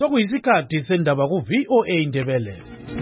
Sokuyisikhathi sendaba ku-VOA Indebele.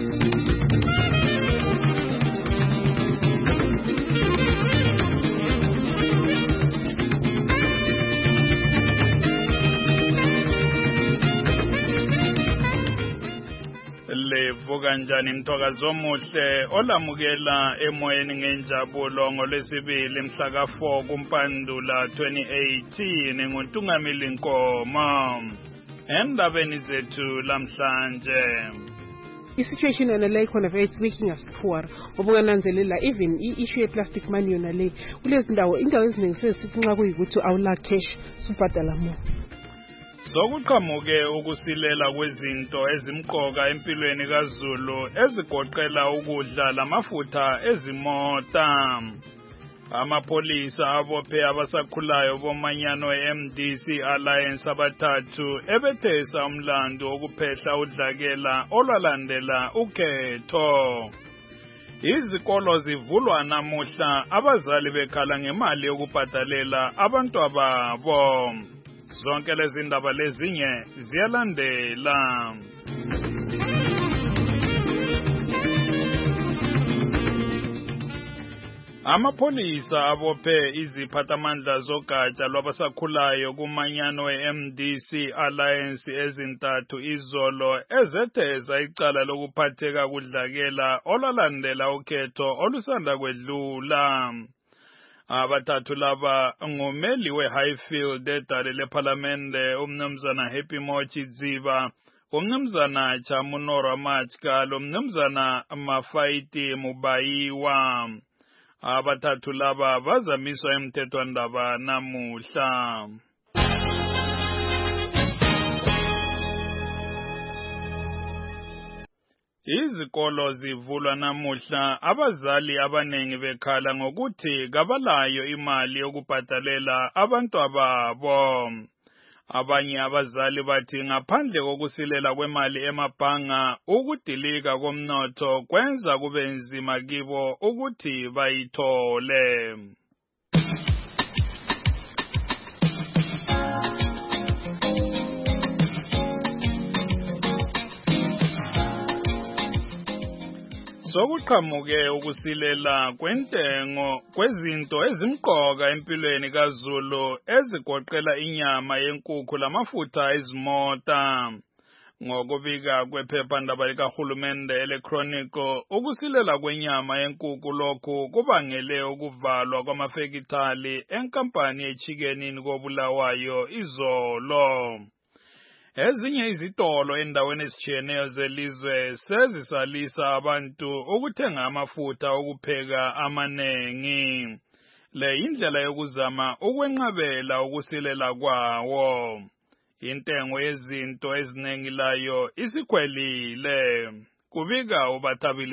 Levuka njani mthokazi omuhle olamukela emoyeni ngenjabulo ngolwesibili mhla ka4 kuMpandula 2018 nguNtungamili Nkomo. Endabeni zethu lamhlanje, I-situation yona le ikhona vele it's making us poor. Ngoba even i-issue ye-plastic money yona le kulezi indawo eziningi sesithi nxa kuyikuthi awula cash subhadala more. sokuqhamuke ukusilela kwezinto ezimqoka empilweni kaZulu ezigoqela ukudla lamafutha ezimota. Amapolisa abophe abasakhulayo bomanyano e-MDC Alliance abathathu ebethesa umlando wokuphehla udlakela olwalandela ukhetho. Izikolo zivulwa namuhla abazali bekhala ngemali yokubhadalela abantwababo. Zonke lezi ndaba lezinye ziyalandela. Amapolisa abophe iziphathamandla zogatsha lwabasakhulayo kumanyano e-MDC Alliance ezintathu izolo ezetheza icala lokuphatheka kudlakela olwalandela ukhetho olusanda kwedlula. Abathathu laba ngumeli we-Highfield edale lePhalamende umnumzana Happy Mochi Dziva, umnumzana Chamunora Machka, umnumzana Mafaiti Mubayiwa. Abathathu laba bazamiswa emthethwandaba namuhla. Izikolo zivulwa namuhla abazali abanengi bekhala ngokuthi kabalayo imali yokubhadalela abantwababo. Abanye abazali bathi ngaphandle kokusilela kwemali emabhanga ukudilika komnotho kwenza kube nzima kibo ukuthi bayithole. Sokuqhamuke ukusilela kwentengo kwezinto ezimqoka empilweni kaZulu ezigoqela inyama yenkukhu lamafutha ezimota. Ngokubika kwephephandaba likahulumende electronico, ukusilela kwenyama yenkukhu lokhu kubangele ukuvalwa kwamafekithali enkampani yeChicken koBulawayo izolo. Ezinye izitolo endaweni ezitshiyeneyo zelizwe sezisalisa abantu ukuthenga amafutha okupheka amanengi. Le indlela yokuzama ukwenqabela ukusilela kwawo. Intengo yezinto ezinengi layo isikhwelile. Kubika uBathabile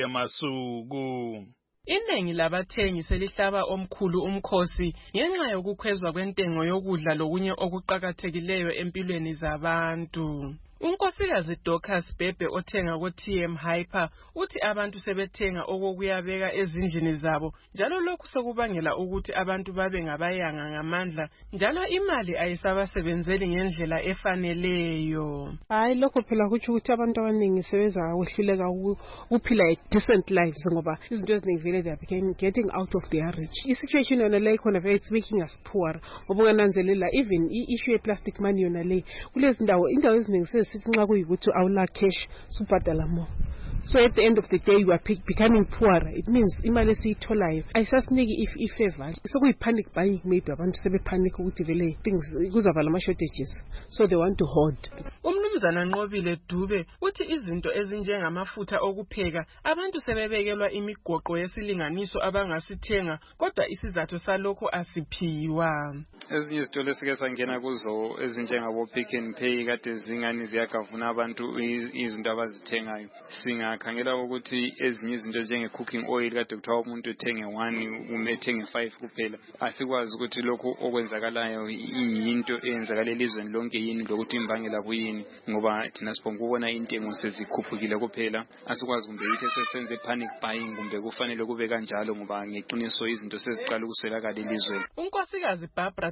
Masuku. Iningi labathengi selihlaba omkhulu umkhosi ngenxa yokukhwezwa kwentengo yokudla lokunye okuqhakathekileyo empilweni zabantu. Unkosikazi Dorcas Bebe othenga ku-TM Hyper uthi abantu sebethenga okokuyabeka ezindlini zabo njalo lokhu sekubangela ukuthi abantu babe ngabayanga ngamandla njalo imali ayisabasebenzeli ngendlela efaneleyo. Hayi lokho phela kuthi ukuthi abantu abaningi sebeza kwehluleka ukuphila a decent lives ngoba izinto eziningi vele they are getting out of their reach. I-situation yona le ikhona vele it's making us poor. Ngoba ungananzelela even i-issue ye-plastic money yona le kulezi indawo eziningi sithi nxa kuyikuthi awula cash subhadala more. So at the end of the day you are becoming poorer. It means imali esiyitholayo ayisasiniki ifavor. So kuyi-panic buying maybe abantu sebepanic ukuthi vele things kuzaba lama-shortages. So they want to hoard. Umnumzana Nqobile Dube uthi izinto ezinjengamafutha okupheka abantu sebebekelwa imigoqo yesilinganiso abangasithenga kodwa isizathu salokho asiphiwa. Ezinye izitolo esike sangena kuzo ezinjengabo Pick n Pay kade zingani ziyagavuna abantu izinto abazithengayo. Singakhangela ukuthi ezinye izinto njenge cooking oil kade kuthiwa umuntu ethenge 1 umethenge 5 kuphela. Asikwazi ukuthi lokho okwenzakalayo into eyenzakala elizweni lonke yini lokuthi imbangela kuyini ngoba thina sibonga ukubona intengo sezikhuphukile kuphela. Asikwazi kumbe yithi sesenze panic buying kumbe kufanele kube kanjalo ngoba ngeqiniso izinto seziqala ukuswelakala elizweni. Unkosikazi Barbara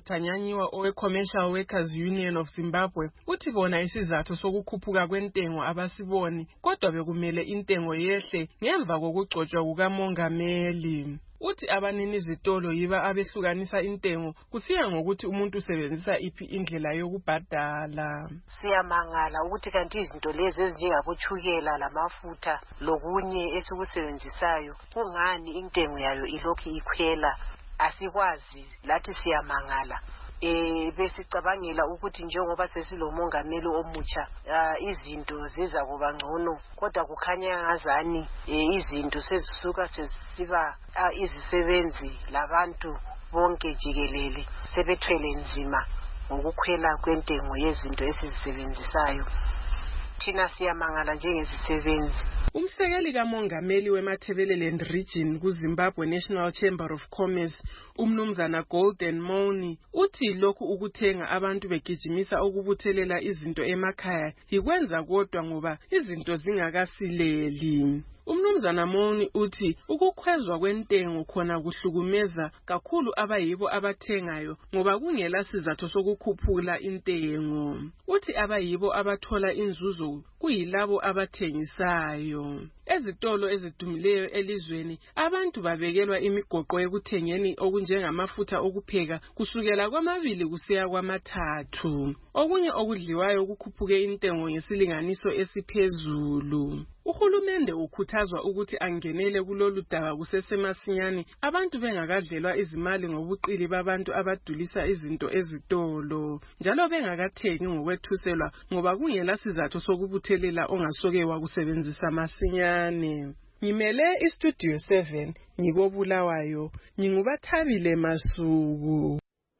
Dr. Nyanyiwa owe-Commercial Workers Union of Zimbabwe uthi bona isizathu sokukhuphuka kwentengo abasiboni, kodwa bekumele intengo yehle ngemva kokugcotshwa kukamongameli. Uthi abanini izitolo yiba abehlukanisa intengo kusiya ngokuthi umuntu usebenzisa iphi indlela yokubhadala. Siyamangala ukuthi kanti izinto lezi ezinjengabochukela lamafutha lokunye esikusebenzisayo kungani intengo yayo ilokhu ikhwela, asikwazi lathi siyamangala. Besicabangela ukuthi njengoba sesilomongameli omutsha izinto ziza kuba ngcono, kodwa kukhanya ngazani izinto sezisuka sesiba izisebenzi labantu bonke jikelele sebethwele nzima ngokukhwela kwentengo yezinto esizisebenzisayo. Thina siyamangala njengezisebenzi. Umsekeli kamongameli weMatabeleland Region kuZimbabwe National Chamber of Commerce, umnumzana Golden Mouni, uthi lokhu ukuthenga abantu begijimisa ukubuthelela izinto emakhaya yikwenza kodwa ngoba izinto zingakasileli. Umnumzana Mouni uthi ukukhwezwa kwentengo khona kuhlukumeza kakhulu abayibo abathengayo ngoba kungela sizathu sokukhuphula intengo. Uthi abayibo abathola inzuzo kuyilabo abathengisayo. Ezitolo ezidumileyo elizweni abantu babekelwa imigoqo ekuthengeni okunjengamafutha okupheka kusukela kwamabili kusiya kwamathathu. Okunye okudliwayo kukhuphuke intengo ngesilinganiso esiphezulu. Uhulumende ukhuthazwa ukuthi angenele kulolu daba kusesemasinyane abantu bengakadlelwa izimali ngobuqili babantu abadulisa izinto ezitolo, njalo bengakathengi ngokwethuselwa ngoba kungela sizathu sokubuthelela ongasoke wakusebenzisa masinyane. Ngimele iStudio 7 ngikobulawayo, nginguBathabile Masuku.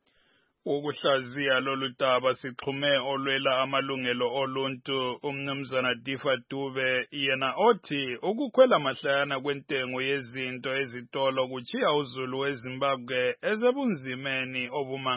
Ukuhlaziya lolu daba sixhume olwela amalungelo oluntu umnumzana Difa Dube, yena othi ukukhwela mahlayana kwentengo yezinto ezitolo kuchiya uzulu weZimbabwe ezebunzimeni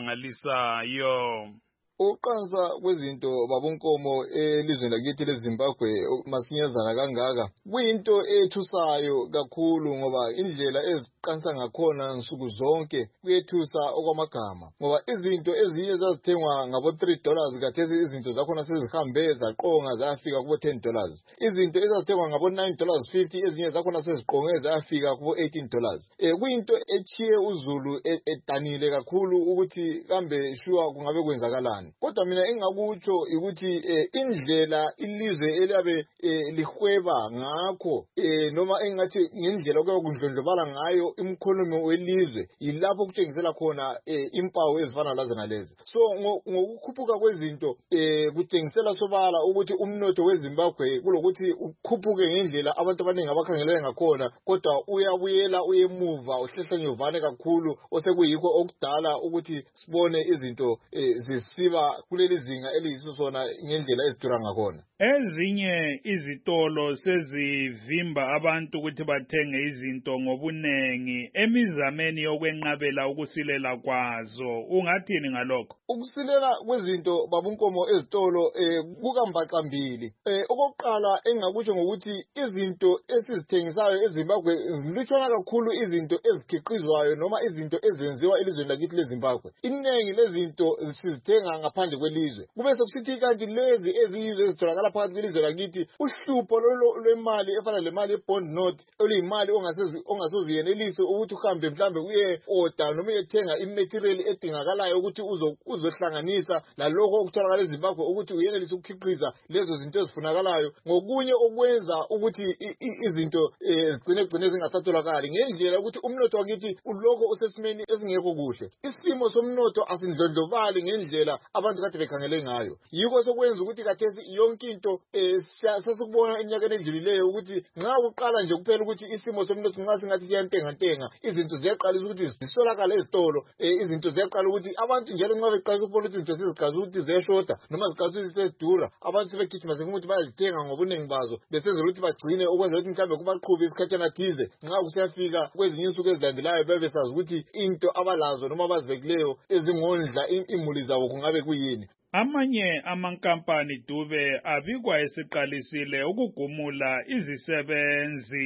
obumangalisayo. Uqansa kwezinto babonkomo elizweni lakithi leZimbabwe masinyazana kangaka kuyinto ethusayo kakhulu ngoba indlela eziqansa ngakhona nsuku zonke kuyethusa okwamagama ngoba izinto ezinye zazithengwa ngabo $3 kathesi izinto zakhona sezihambe zaqonga zafika kubo $10. Izinto ezazithengwa ngabo $9.50 ezinye zakhona seziqonge zafika kubo $18. Kuyinto echiye uzulu edanile kakhulu ukuthi kambe shuwa kungabe kwenzakalani. Kodwa mina engakutsho ukuthi indlela ilizwe eliyabe lihweba ngakho noma engathi ngendlela okuyabe kundlondlobala ngayo imkhonomi welizwe yilapho kutshengisela khona impawu ezifana lazana lezi. So ngokukhuphuka kwezinto kutshengisela sobala ukuthi umnotho weZimbabwe kulokuthi ukhuphuke ngendlela abantu abaningi abakhangelele ngakhona, kodwa uyabuyela uyemuva uhlehlanyovane kakhulu osekuyikho okudala ukuthi sibone izinto zisiba kuleli zinga eliyiso sona ngendlela ezidura ngakhona. Ezinye izitolo sezivimba abantu ukuthi bathenge izinto ngobunengi emizameni yokwenqabela ukusilela kwazo. Ungathini ngalokho? Ukusilela kwezinto babunkomo ezitolo kukambaxambili. Okokuqala engakutsho ngokuthi izinto esizithengisayo eZimbabwe zilutshwana kakhulu izinto ezikhiqizwayo noma izinto ezenziwa elizweni lakithi leZimbabwe. Iningi lezinto sizithenga ngaphandle kwelizwe. Kube sokusithi kanti lezi eziyizwe ezitholakala phakathi kwelizwe lakithi uhlupho lwemali efana lemali ye-bond note oluyimali ongasoziyenelise ukuthi uhambe mhlambe uye order noma uyethenga imaterial edingakalayo ukuthi uzohlanganisa lalokho okutholakala eZimbabwe ukuthi uyenelise ukukhiqiza lezo zinto ezifunakalayo, ngokunye okwenza ukuthi izinto zigcine zingasatholakali ngendlela ukuthi umnotho wakithi uloko usesimeni esingekho kuhle. Isimo somnotho asindlondlobali ngendlela abantu kade bekhangele ngayo. Yiko sokwenza ukuthi kathesi yonke into sesikubona eminyakeni edlulileyo ukuthi nxa uqala nje kuphela ukuthi isimo somnotho nxa singathi siyantenga izinto ziyaqalisa ukuthi zisolakala ezitolo, izinto ziyaqala ukuthi abantu njalo nxa beqala ukubona ukuthi izinto seziqalisa ukuthi ziyashoda noma ziqalisa ukuthi sezidura, abantu sebegijima ukuthi bayazithenga ngobunengi bazo besenzela ukuthi bagcine ukwenza ukuthi mhlawumbe kubaqhubi isikhatshana thize nxa kusiyafika kwezinye insuku ezilandelayo bebesazi ukuthi into abalazo noma abazibekileyo ezingondla imuli zabo kungabe kuyini. Amanye amankampani Dube abikwa esiqalisile ukugumula izisebenzi.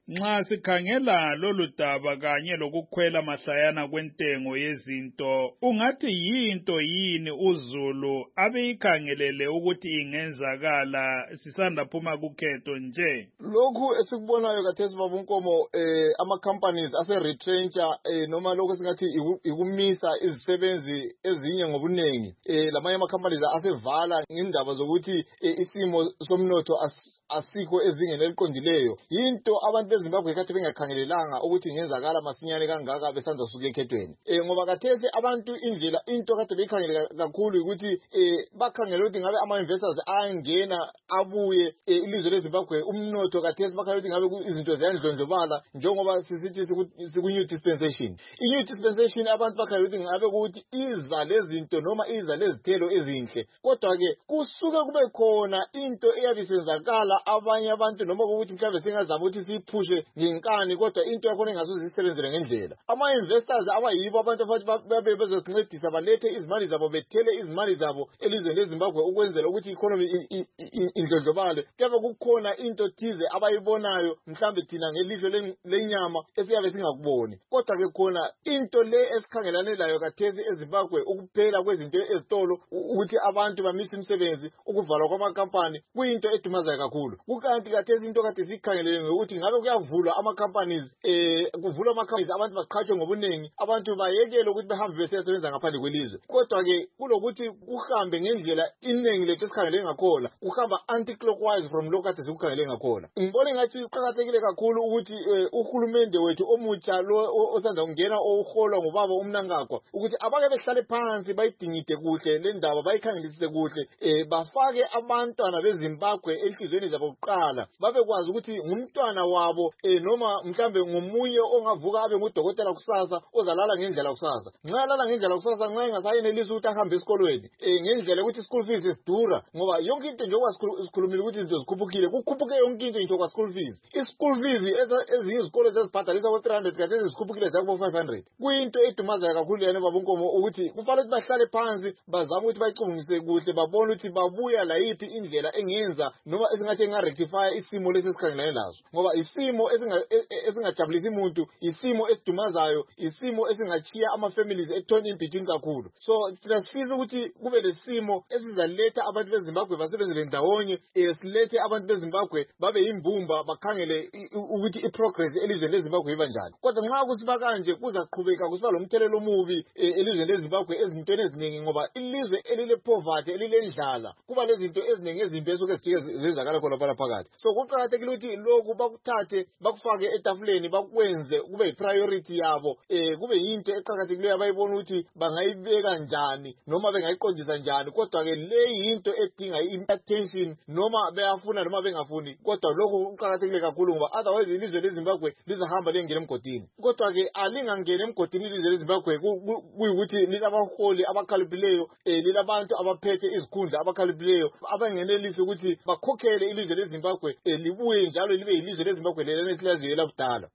Nxa sikhangela lolu daba kanye lokukhwela mahlayana kwentengo yezinto, ungathi yinto yini uZulu abeyikhangelele ukuthi ingenzakala sisanda phuma kukhetho nje? Lokhu esikubonayo kathesi baba uNkomo ama-companies ase-retrencha noma lokho singathi ikumisa izisebenzi ezinye ngobuningi. Lamanye ama-companies asevala ngendaba zokuthi isimo somnotho asikho ezingeni eliqondileyo. Yinto abantu beZimbabwe kade bengakhangelelanga ukuthi ingenzakala masinyane kangaka besanda suka ekhethweni. Ngoba kathesi abantu into kade beyikhangele kakhulu ukuthi bakhangela ukuthi ngabe ama-investors ayangena abuye ilizwe leZimbabwe umnotho kathesi bakhangela ukuthi ngabe izinto ziyandlondlobala njengoba sisithi siku-new dispensation. I-new dispensation abantu bakhangela ukuthi ngabe ukuthi iza lezinto noma iza lezithelo ezinhle. Kodwa-ke kusuke kube khona into eyabisenzakala abanye abantu noma ukuthi mhlawumbe singazama ukuthi siyiphushe ngenkani kodwa into yakhona engasoze isebenzele ngendlela. Ama-investors abayibo abantu babe bezosincedisa balethe izimali zabo bethele izimali zabo elizweni leZimbabwe ukwenzela ukuthi i-economy indlondlobale. Kuyabe kukhona into thize abayibonayo mhlawumbe thina ngelihlo lenyama esiyabe singakuboni. Kodwa-ke khona into le esikhangelane layo kathesi eZimbabwe ukuphela kwezinto ezitolo ukuthi abantu bamisa imisebenzi ukuvalwa kwamakampani kuyinto edumazayo kakhulu. Kukanti kathesi into kade sikhangelele ngokuthi ngabe kuyavulwa ama-companies kuvulwa ama-companies abantu baqhatshwe ngobuningi abantu bayekele ukuthi behambe besebenza ngaphandle kwelizwe. Kodwa-ke kulokuthi kuhambe ngendlela iningi lethu esikhangelele ngakhona kuhamba anti-clockwise from lokhu kade sikukhangelele ngakhona. Ngibona engathi kuqakathekile kakhulu ukuthi uhulumende wethu omutsha lo osanda kungena oholwa ngubaba uMnangagwa ukuthi abake behlale phansi bayidingide kuhle le ndaba bayikhangelisise kuhle bafake abantwana beZimbabwe enhlizweni zabo kuqala babekwazi ukuthi ngumntwana wabo noma mhlambe ngomunye ongavuka abe ngudokotela kusasa ozalala ngendlela kusasa. Nxa lala ngendlela kusasa nxa engasayenelisi ukuthi ahambe esikolweni ngendlela ukuthi school fees isidura ngoba yonke into njengoba sikhulumile ukuthi izinto zikhuphukile kukhuphuke yonke into nje kwa school fees. I-school fees ezinye izikole zezibhadalisa ko-300 kanti ezikhuphukile zakubo 500. Kuyinto edumazayo kakhulu yana baba uNkomo ukuthi kufanele bahlale phansi bazame ukuthi bayicubungise kuhle babone ukuthi babuya la yiphi indlela engenza noma esingathi engarectify isimo lesi esikhangelane lazo ngoba isimo esingajabulisi umuntu isimo esidumazayo isimo esingachiya ama-families etone in between kakhulu. So sifisa ukuthi kube lesimo esizaletha abantu beZimbabwe basebenzele ndawonye silethe abantu beZimbabwe babe yimbumba bakhangele ukuthi i-progress elizweni leZimbabwe iba njani. Kodwa nxa kusiba kanje kuzaqhubeka kusiba lomthelelo omubi elizweni leZimbabwe ezintweni eziningi ngoba ilizwe elile poverty elilendlala kuba lezinto eziningi ezimbi esuke zijike zenzakala khona phakathi. So kuqakathekile ukuthi lokhu bakuthathe bakufake etafuleni bakwenze kube yi-priority yabo kube yinto eqhakathekileyo abayibona ukuthi bangayibeka njani noma bengayiqondisa njani. Kodwa-ke le yinto edinga i-attention noma beyafuna noma bengafuni kodwa lokhu kuqakathekile kakhulu ngoba otherwise ilizwe leZimbabwe lizahamba lingena emgodini. Kodwa-ke alingangena emgodini ilizwe leZimbabwe kuyikuthi lilabaholi abakhaliphileyo lilabantu abaphethe izikhundla abakhaliphileyo abangenelisi ukuthi bakhokhele ilizwe leZimbabwe libuye njalo libe yilizwe leZimbabwe lelana esilaziyo lakudala.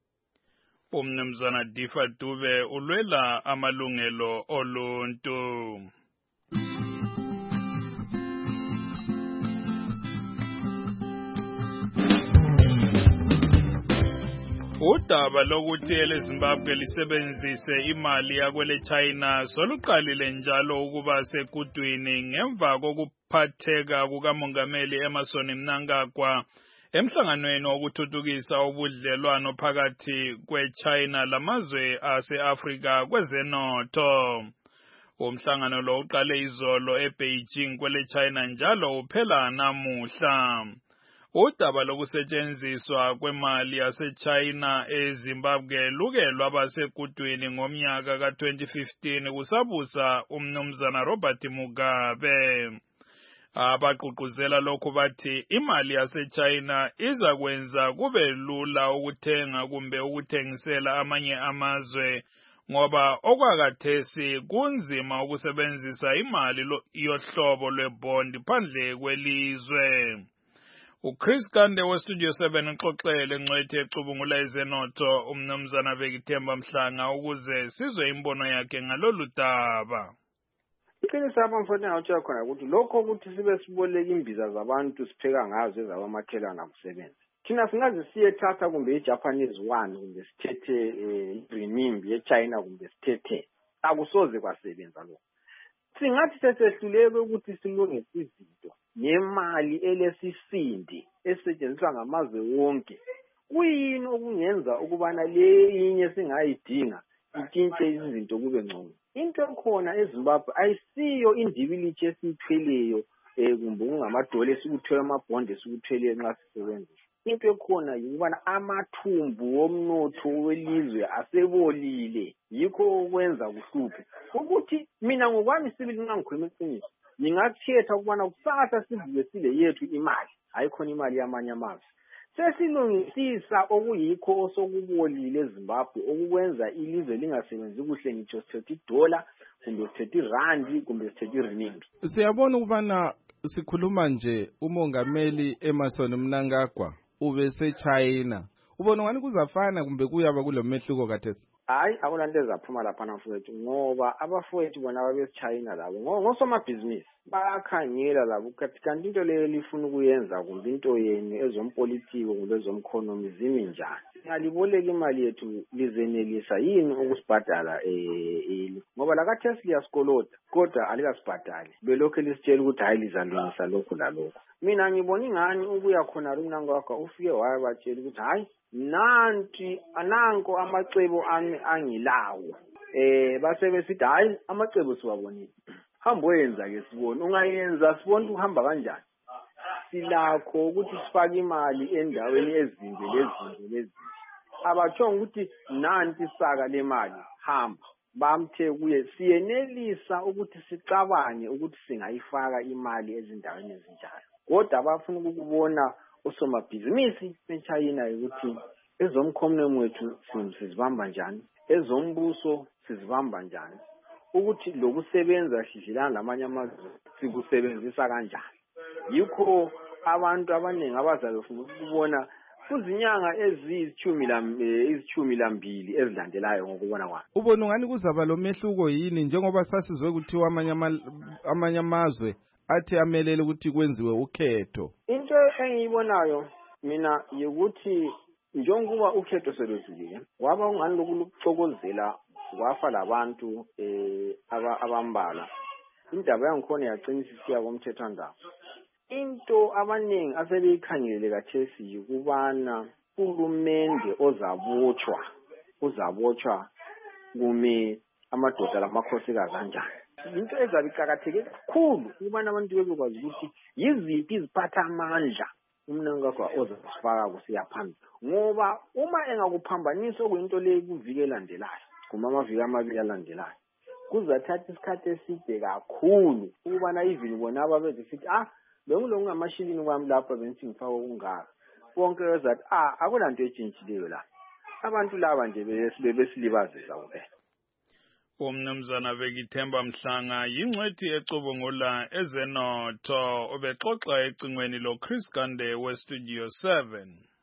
Umnumzana Difa Dube ulwela amalungelo oluntu. Udaba lokuthi eleZimbabwe lisebenzise imali yakwele China soluqalile njalo ukuba sekudwini ngemva kokuphatheka kukamongameli Emmerson Mnangagwa emhlanganweni wokuthuthukisa ubudlelwano phakathi kweChina lamazwe ase-Afrika kwezenotho. Umhlangano lo uqale izolo eBeijing kwele China njalo uphela namuhla. Udaba lokusetshenziswa kwemali yaseChina eZimbabwe luke lwaba sekudwini ngomnyaka ka-2015 kusabusa umnumzana Robert Mugabe. Abagqugquzela lokhu bathi imali yaseChina iza kwenza kube lula ukuthenga kumbe ukuthengisela amanye amazwe ngoba okwakathesi kunzima ukusebenzisa imali yohlobo lwebond phandle kwelizwe. uChris Kande weStudio 7 uxoxele ngcwethe ecubungula izenotho umnumzana Bekithemba Mhlanga ukuze sizwe imbono yakhe ngalolu daba. Iqiniso abamfowethu ngawutshela khona ukuthi lokho ukuthi sibe siboleka imbiza zabantu sipheka ngazo ezabamakhelana kusebenza. thina singaze siyethatha kumbe i-Japanese one kumbe sithethe renminbi ye-China kumbe sithethe akusoze kwasebenza lokho. Singathi sesehluleke ukuthi silungise izinto nemali elesisindi esetshenziswa ngamazwe wonke. Kuyini okungenza ukubana le inye singayidinga itshintshe izinto kube ngcono? Into ekhona eZimbabwe ayisiyo indibilithi esiyithweleyo kumbe ngamadola esikuthwele amabhondi esikuthweleyo nxa sisebenza. Into ekhona yikubana amathumbu womnotho welizwe asebolile, yikho okwenza kuhluphe. Ukuthi mina ngokwami sibili nxa ngikhuluma iqiniso, ngingakhetha ukubana kusasa sivuke sile yethu imali, hayikhona imali yamanye amazwe. Sesilungisisa okuyikho osokubolile eZimbabwe okukwenza ilizwe lingasebenzi kuhle, ngitsho sithethe idola kumbe sithethe irandi kumbe sithethe irenminbi. Siyabona ukubana sikhuluma nje umongameli Emmerson Mnangagwa ube seChina. Ubona ngani kuzafana kumbe kuyaba kulomehluko kathesi? Hayi, akulanto ezaphuma laphana mfowethu, ngoba abafowethu bona babeSchina labo ngosomabhizinisi bayakhangela labo kanti into leyo lifuna ukuyenza kumbe into yenu ezompolitiki kumbe ezomkhonomi zimi njani. Ngaliboleka imali yethu lizenelisa yini ukusibhadala ngoba lakathesi liyasikoloda kodwa alikasibhadali, belokhu lisitshela ukuthi hayi lizalungisa lokhu lalokhu. Mina ngibona ingani ubuya khona uMnangagwa ufike wayabatshela ukuthi hayi nanko amacebo ami angilawo. Base besithi hayi amacebo siwabonile, hamba oyenza ke sibone. Ungayenza sibone ukuhamba kanjani. Silakho ukuthi sifake imali endaweni ezinto lezi. Abatshonga ukuthi nanti isaka lemali hamba. Bamthe kuye siyenelisa ukuthi sicabange ukuthi singayifaka imali ezindaweni ezinjalo. Kodwa abafuna ukubona osomabhizinisi beChina ukuthi ezomkhonomi wethu sizibamba njani, ezombuso sizibamba njani, ukuthi lokusebenza sidlilana lamanye amazwe sikusebenzisa kanjani. Yikho abantu abaningi abazabe befuna ukubona kuzinyanga ezithumi ezilandelayo ngokubona kwami. Ubona ngani kuzaba lo mehluko yini njengoba sasizwe kuthiwa amanye amazwe athi amelele ukuthi kwenziwe ukhetho? Into engiyibonayo mina yikuthi njengoba ukhetho selwedlulile waba ungani lokucokozela kwafa labantu abambala, indaba yangikhona yaqinisisiya komthethwandaba. Into abaningi asebeyikhangelele kathesi yikubana uhulumende uzabotshwa kume amadoda lamakhosikazi kanjani. Into ezabe iqakatheke kakhulu ukubana abantu bebekwazi ukuthi yiziphi iziphathamandla uMnangagwa ozasifaka kusiya phambili, ngoba uma engakuphambanisa okuyinto leyo kuviki elandelayo kuma amaviki amabili alandelayo kuzathatha isikhathi eside kakhulu ukubana even bona ababeze sithi bengamashilini kwami lapha benthi ngifaka okungaka konke ezathi akulanto etshintshileyo la. Abantu laba nje besilibazisa kuphela. Umnumzana Bekithemba Mhlanga yingcwethi ecubungula ezenotho ubexoxa ecingweni lo Chris Gande weStudio 7.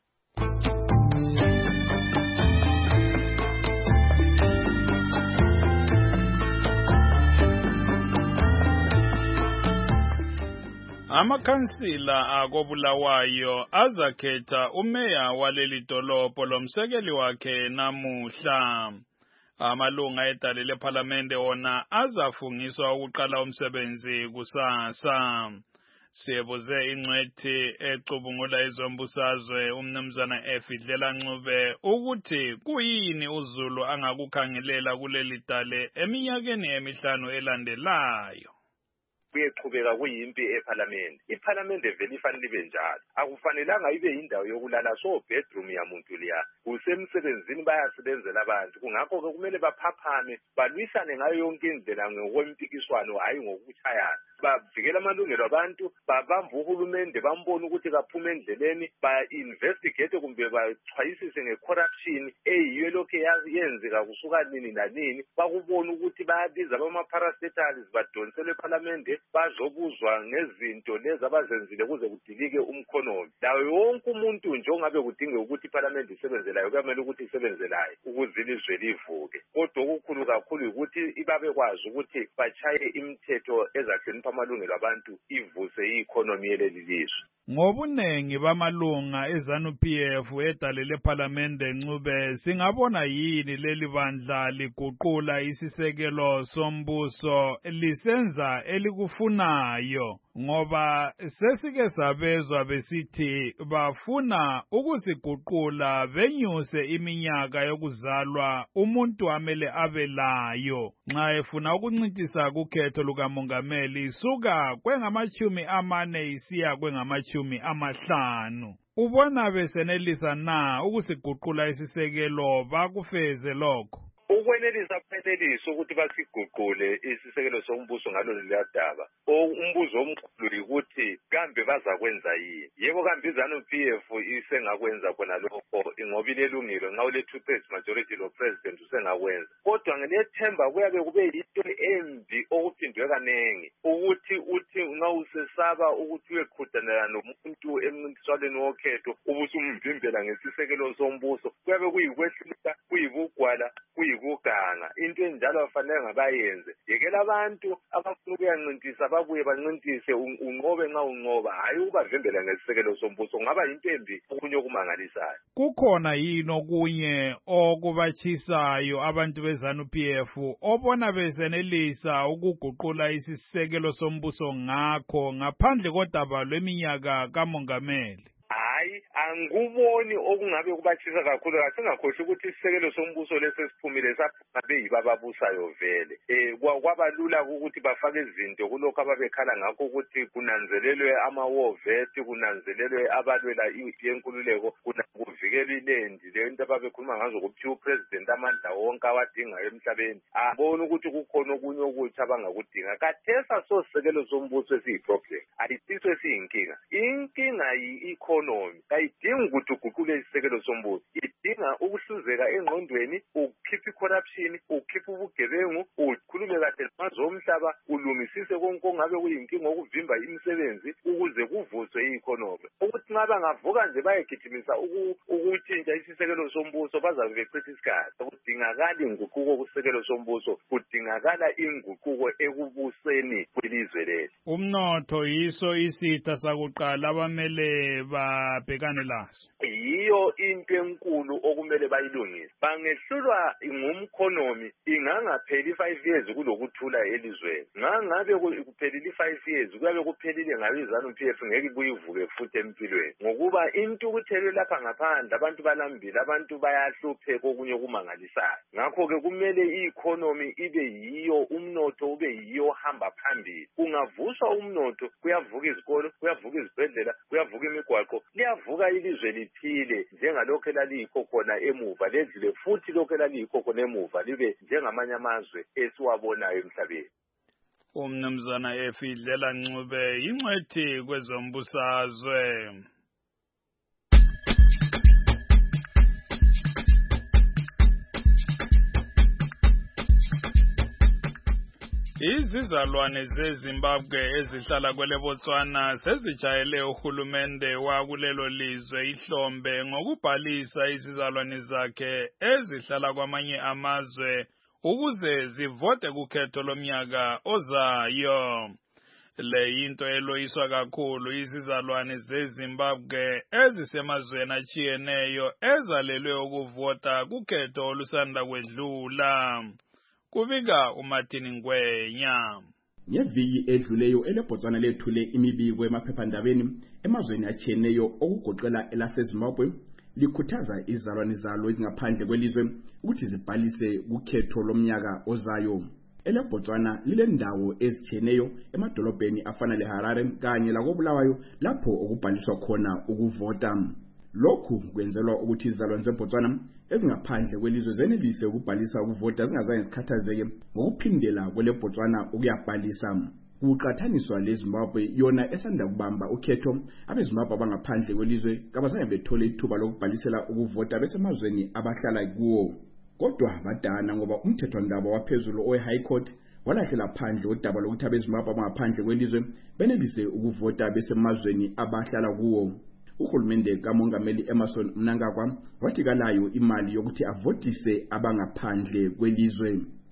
Amakhansila akobulawayo azakhetha umeya waleli dolobho lomsekeli wakhe namuhla. Amalunga edale lePhalamende wona azafungiswa ukuqala umsebenzi kusasa. Siyebuze ingcwethi ecubungula ezombusazwe umnumzana Efidlela Ncube ukuthi kuyini uZulu angakukhangelela kuleli dale eminyakeni emihlanu elandelayo. Kuyechubeka kuyimpi ePhalamende. iPhalamende vele ifanele libe njalo. Akufanelanga ibe yindawo yokulala so bedroom yamuntu liya. Kusemsebenzini bayasebenzela abantu. Kungakho ke kumele baphaphame, balwisane ngayo yonke indlela ngokwempikiswano hayi ngokuchayana. Bavikela amalungelo abantu, babamba uhulumende bambona ukuthi kaphuma endleleni, ba-investigate kumbe bachwayisise ngecorruption eyiyo lokho yenzeka kusuka nini nanini, bakubona ukuthi bayabiza abama-parastatals badonsele ePhalamende bazobuzwa ngezinto lezi abazenzile kuze kudilike umkhonomi. Lawo yonke umuntu nje ongabe kudinge ukuthi iPhalamende isebenzelayo kuyamele ukuthi isebenzelayo ukuze ilizwe livuke. Kodwa okukhulu kakhulu ukuthi ibabekwazi ukuthi bachaye imithetho ezahlonipha amalungelo abantu ivuse i-economy yeleli lizwe. Ngobunengi bamalunga eZANU-PF edalele parliamente Ncube singabona yini leli bandla liguqula isisekelo sombuso lisenza elikufunayo ngoba sesike sabezwa besithi bafuna ukusiguqula benyuse iminyaka yokuzalwa umuntu amele abelayo nxa efuna ukuncintisa kukhetho lukamongameli suka kwengama-40 isiya kwengama-50. Ubona besenelisa na ukusiguqula isisekelo bakufeze lokho? Ukwenelisa phelelisa ukuthi basiguqule isisekelo sombuso ngalolu liyadaba. Umbuzo omkhulu ukuthi kambe bazakwenza yini? Yebo kambe iZANU-PF isengakwenza khona lokho ngoba ilelungelo nxa ule 2/3 majority lo president usengakwenza. Kodwa ngilethemba kuyabe kube yinto embi okuphindwe kanengi ukuthi nxa usesaba ukuthi uyeqhudelana nomuntu emncintiswaneni wokhetho ubusumvimbela ngesisekelo sombuso kuyabe kuyikwehlika kuyibugwala kuganga into enjalo afanele ngabayenze yekela abantu abafuna ukuyancintisa babuye bancintise unqobe nxa unqoba hayi ukubavimbela ngesisekelo sombuso ngaba into embi okunye okumangalisayo. Kukhona yini okunye okubatshisayo abantu beZANU-PF obona besenelisa ukuguqula isisekelo sombuso ngakho ngaphandle kodaba lweminyaka kamongameli? Hayi anguboni okungabe kubatshisa kakhulu kasingakhohle ukuthi isisekelo sombuso lesesiphumile saphuma yiba ababusayo vele kwabalula ukuthi bafake izinto kulokho ababekhala ngakho ukuthi kunanzelelwe ama-war-vet kunanzelelwe abalwela yenkululeko kuvikela ilendi lento ababekhuluma ngazo kuphiwa upresident amandla wonke awadingayo emhlabeni abona ukuthi kukhona okunye okuthi abangakudinga kathesa sosisekelo sombuso esiyiproblem ayisiso esiyinkinga inkinga yi-economy ayidingi ukuthi uguqule isisekelo sombuso idinga ukuhluzeka engqondweni ukukhipha i-corruption ukukhipha ubugebengu ukhulume kahle mazomhlaba ulungisise konke ongabe kuyinkinga okuvimba imisebenzi ukuze kuvuswe i-economy ukuthi nxa bangavuka nje bayegijimisa ukutshintsha isisekelo sombuso bazabe bechitha isikhathi kudingakala inguquko kusisekelo sombuso kudingakala inguquko ekubuseni kwelizwe leli. Umnotho yiso isitha sakuqala abamele babhekane laso. Yiyo into enkulu okumele bayilungise. Bangehlulwa ngumkhonomi ingangapheli 5 years kulokuthula elizweni. Ngabe kuphelile 5 years kuyabe kuphelile ngabe iZANU-PF ngeke kuyivuke futhi empilweni. Ngokuba into ukuthelwe lapha ngaphandle abantu balambile abantu bayahlupheka okunye kumangalisayo. Ngakho ke kumele i-economy ibe yiyo umnotho ube yiyo hamba phambili. Kungavuswa umnotho kuyavuka izikolo kuyavuka izibhedlela kuyavuka imigwaqo liyavuka ilizwe liphile njengalokho elaliyikho khona emuva ledlule futhi lokho elaliyikho khona emuva libe njengamanye amazwe esiwabonayo emhlabeni. Umnumzana Efidlela Ncube ingcwethi kwezombusazwe. Izizalwane zeZimbabwe ezihlala kwele Botswana sezijayele uhulumende wakulelo lizwe ihlombe ngokubhalisa izizalwane zakhe ezihlala kwamanye amazwe ukuze zivote kukhetho lomnyaka ozayo. Le yinto eloyiswa kakhulu izizalwane zeZimbabwe ezisemazweni atshiyeneyo ezalelwe ukuvota kukhetho olusanda kwedlula. Kubika uMartin Ngwenya. Ngeviki edluleyo eleBotswana lethule imibiko emaphephandabeni emazweni atshiyeneyo okugoqela elaseZimbabwe likhuthaza izizalwane zalo ezingaphandle kwelizwe ukuthi zibhalise kukhetho lomnyaka ozayo. EleBotswana lilendawo ezitshiyeneyo emadolobheni afana leHarare kanye lakoBulawayo lapho okubhaliswa khona ukuvota. Lokhu kwenzelwa ukuthi izizalwane zeBotswana ezingaphandle kwelizwe zenelise ukubhalisa ukuvota zingazange zikhathazeke ngokuphindela kweleBotswana ukuyabhalisa. Kuqathaniswa leZimbabwe yona esanda kubamba ukhetho abeZimbabwe abangaphandle kwelizwe kabazange bethole ithuba lokubhalisela ukuvota besemazweni abahlala kuwo. Kodwa badana ngoba umthethwandaba waphezulu oweHigh Court walahlela phandle udaba lokuthi abeZimbabwe abangaphandle kwelizwe benelise ukuvota besemazweni abahlala kuwo. Uhulumende kamongameli Emmerson Mnangagwa wathi kalayo imali yokuthi avotise abangaphandle kwelizwe.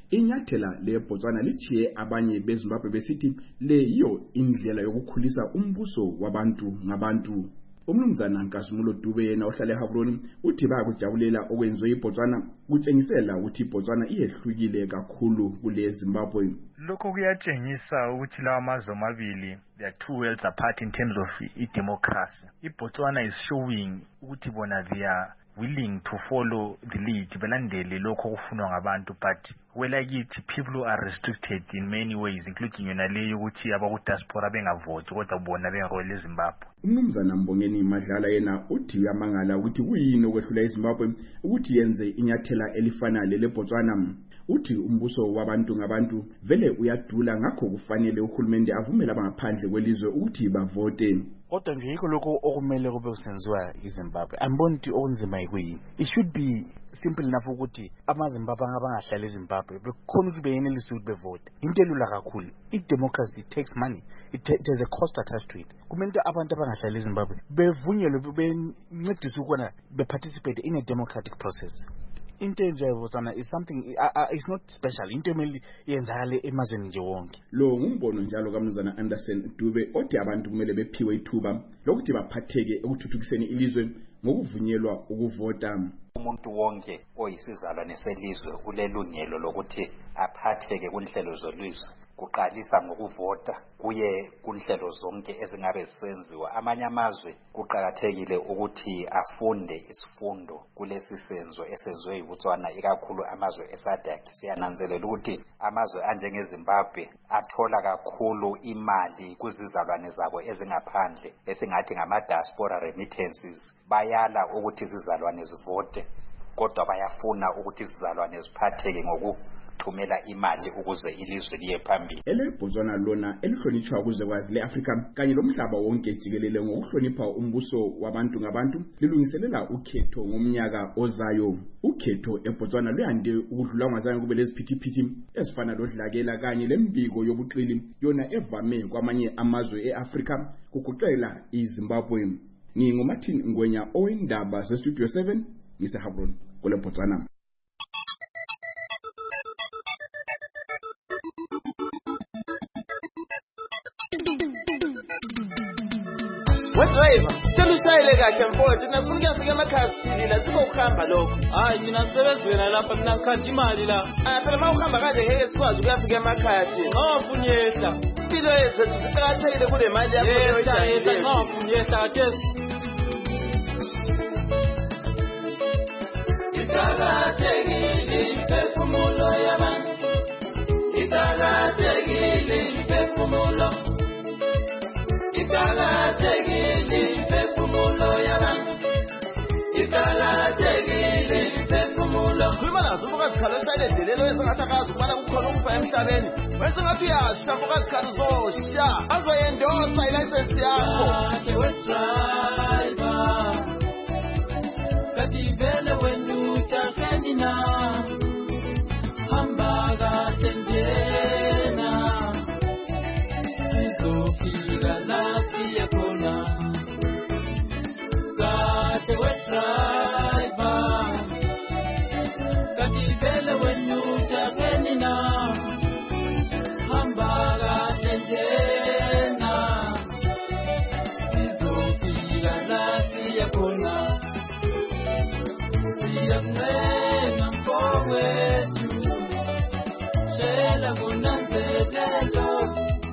Inyathela leBotswana lithiye abanye beZimbabwe besithi le yiyo indlela yokukhulisa umbuso wabantu ngabantu. Umnumzana Nkasimulo Dube yena ohlala eHabroni uthi bayakujabulela okwenziwe iBotswana kutshengisela ukuthi iBotswana iyehlukile kakhulu kule Zimbabwe. Lokho kuyatshengisa ukuthi lawa amazwe amabili they are two worlds apart in terms of democracy. iBotswana is showing ukuthi bona they are willing to follow the lead, belandele lokho kufunwa ngabantu, but welakithi people are restricted in many ways, including yona leyo ukuthi abakudiaspora bengavoti kodwa bona bengakwele eZimbabwe. Umnumzana Mbongeni Madlala yena uthi uyamangala ukuthi kuyini okwehlula eZimbabwe ukuthi yenze inyathela elifana leBotswana. Uthi umbuso wabantu ngabantu vele uyadula, ngakho kufanele uhulumende avumele abangaphandle kwelizwe ukuthi bavote. Kodwa nje yikho lokho okumele kube kusenziwa iZimbabwe. Angiboni ukuthi okunzima yikuyini. It should be simple enough ukuthi amaZimbabwe abangahlala eZimbabwe bekhona ukuthi beyenelise ukuthi bevote. Into elula kakhulu. I-democracy takes money. There's a cost attached to it. Kumele abantu abangahlala eZimbabwe bevunyelwe bencediswe ukubona participate in a democratic process. Into enje Botswana is something it's not special. Into emeli yenzakale emazweni nje wonke. Lo ngumbono njalo kaMnumzana Anderson Dube othi abantu kumele bephiwe ithuba lokuthi baphatheke ekuthuthukiseni ilizwe ngokuvunyelwa ukuvota. Umuntu wonke oyisizalwane selizwe ulelungelo lokuthi aphatheke kunhlelo zolizwe, kuqalisa ngokuvota kuye kunhlelo zonke ezingabe zisenziwa. Amanye amazwe kuqhakathekile ukuthi afunde isifundo kulesi senzo esenziwe iBotswana, ikakhulu amazwe eSADC. Siyananzelela ukuthi amazwe anjengeZimbabwe athola kakhulu imali kuzizalwane zabo ezingaphandle esingathi ngama-diaspora remittances. Bayala ukuthi izizalwane zivote, kodwa bayafuna ukuthi izizalwane ziphatheke ngokuthumela imali ukuze ilizwe liye phambili. EleBotswana lona elihlonitshwa kuze kwazi leAfrika kanye lomhlaba wonke jikelele ngokuhlonipha umbuso wabantu ngabantu lilungiselela ukhetho ngomnyaka ozayo. Ukhetho eBotswana luyande ukudlula ngazange kube leziphithiphithi ezifana lodlakela kanye lembiko yobuqili yona evame kwamanye amazwe eAfrika kugoqela iZimbabwe. NginguMartin Ngwenya owendaba zeStudio 7 ngiseHabroni kuleBotswana. Driver, selusayile kahle mfowethu, nafuna ukuyafika emakhaya la sibo ukuhamba lokho. Hayi mina sebenzi wena lapha, mina ngikhathi imali la. Phela mawuhamba kanje ngeke sikwazi ukuyafika emakhaya thina. Ngawufuna yehla. Impilo yethu siqhakathekile kule mali yakho oyithathile. Ngawufuna yehla kathesi. Iqhakathekile imphefumulo yabantu. Iqhakathekile imphefumulo. Iqhakathekile imphefumulo yabantu. Iqhakathekile imphefumulo. Khuluma nazo ubukazikhala esayile delelo esengathi akazi ukubana kukhona umfa emhlabeni. Wenze ngathi uyasha ubukazikhala uzosha azoyendosa ilayisensi yakho. Ake we-driver kathi vele wena ujaheni na hamba kahle njena izofika laphi yakhona. Kahle we-driver kathi vele wena ujaheni na hamba kahle njena izofika laphi yakhona. Siyamncenga mfowethu, hlela ngonanzelelo.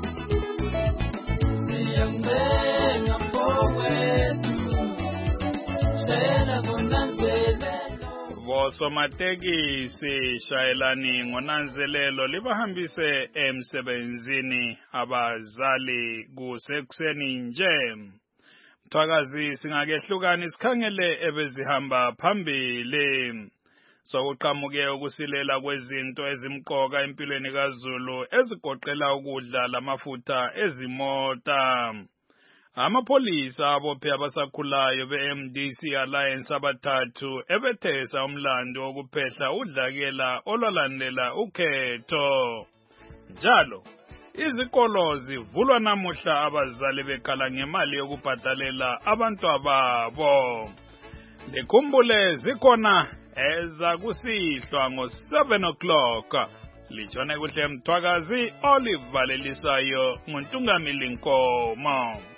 Siyamncenga mfowethu, hlela ngonanzelelo. Bosomatekisi shayelani ngonanzelelo libahambise emsebenzini abazali kusekuseni nje. Mthakazi singakehlukani sikhangele ebezihamba phambili. Sokuqhamuke ukusilela kwezinto ezimqoka empilweni kaZulu ezigoqela ukudla lamafutha ezimota. Amapholisa abophe abasakhulayo beMDC Alliance abathathu ebethesa umlando wokuphehla udlakela olwalandela ukhetho. Njalo izikolo zivulwa namuhla abazali bekhala ngemali yokubhadalela abantwababo. Likhumbule zikhona eza kusihlwa ngo 7 o'clock Lijone kuhle Mthwakazi, Olive Valelisayo, nguNtungamili Nkomo.